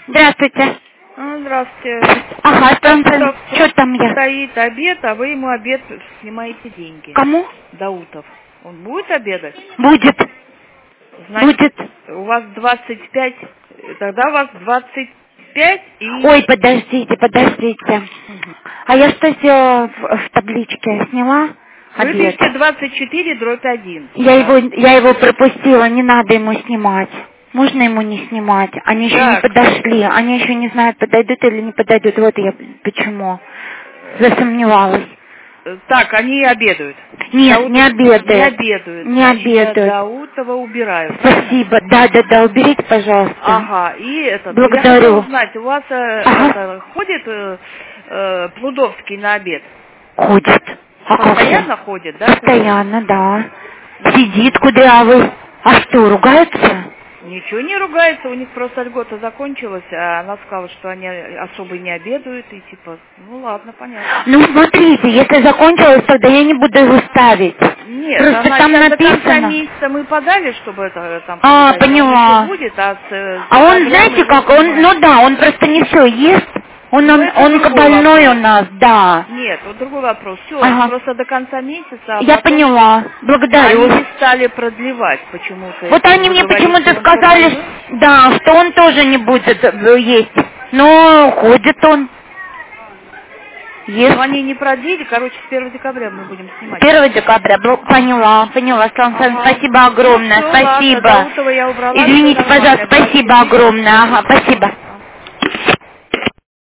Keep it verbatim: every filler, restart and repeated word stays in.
Здравствуйте. А, здравствуйте. Ага, там, что там я? Стоит обед, а вы ему обед снимаете деньги. Кому? Даутов. Он будет обедать? Будет. Значит, Будет. у вас двадцать пять, тогда у вас двадцать пять и... Ой, подождите, подождите. Угу. А я что сделала в, в табличке? Сняла обед? Вы пишите двадцать четыре дробь один. Я его, я его пропустила, не надо ему снимать. Можно ему не снимать? Они еще Так. не подошли, они еще не знают, подойдут или не подойдут. Вот я почему засомневалась. Так, они обедают. Нет, Даутов... не обедают. Не обедают. Не Значит, обедают. я Даутова убираю. Спасибо. Да, да, да, уберите, пожалуйста. Ага, и это. Благодарю. Я хотела узнать, у вас э, Ага. это, ходит э, э, Плудовский на обед? Ходит. А как же? Постоянно ходит, да? Постоянно, да. Сидит кудрявый. А что, ругаются? Ничего не ругается, у них просто льгота закончилась, а она сказала, что они особо не обедают, и типа, ну ладно, понятно. Ну, смотрите, если закончилось, тогда я не буду его ставить. Нет, Просто она там сейчас до конца написано. месяца мы подали, чтобы это там... А, подать, поняла. он еще будет, а, с, А он, с знаете его как, он, снимают. ну да, он просто не все ест. Он, Ну, он, это он другой больной вопрос. у нас, да. Нет, вот другой вопрос. Все, Ага. просто до конца месяца, а Я потом поняла, благодарю. они не стали продлевать почему-то. Вот Если они вы мне говорите, почему-то он сказали, продлил. ш- да, что он тоже не будет э, есть. Но ходит он. Ест. Но они не продлили, короче, с первого декабря мы будем снимать. первого декабря. Бл- Поняла, поняла. Сан Сан, Ага. спасибо огромное, Ну, всё, спасибо. ладно, Даутова я убрала. Извините, всё нормально, пожалуйста, спасибо да, огромное. Ага, спасибо.